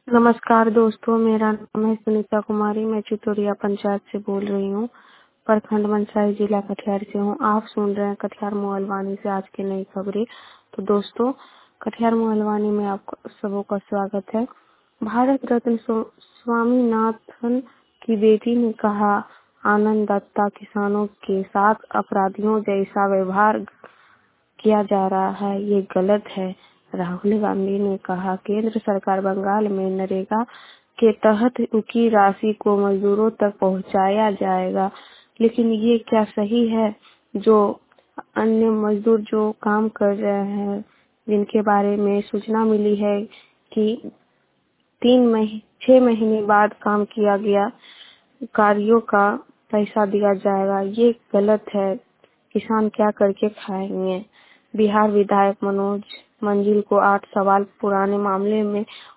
नमस्कार दोस्तों, मेरा नाम है सुनीता कुमारी। मैं चितौरिया पंचायत से बोल रही हूँ। प्रखंड मनसाही, जिला कटिहार से हूँ। आप सुन रहे हैं कटिहार मोहलवानी से आज की नई खबरें। तो दोस्तों, कटिहार मोहलवानी में आप सबों का स्वागत है। भारत रत्न स्वामीनाथन की बेटी ने कहा, आनंद दत्ता किसानों के साथ अपराधियों जैसा व्यवहार किया जा रहा है, ये गलत है। राहुल गांधी ने कहा, केंद्र सरकार बंगाल में नरेगा के तहत की राशि को मजदूरों तक पहुंचाया जाएगा, लेकिन ये क्या सही है? जो अन्य मजदूर जो काम कर रहे हैं, जिनके बारे में सूचना मिली है कि 6 महीने बाद काम किया गया कार्यों का पैसा दिया जाएगा, ये गलत है। किसान क्या करके खाएंगे? बिहार विधायक मनोज मंजिल को 8 सवाल पुराने मामले में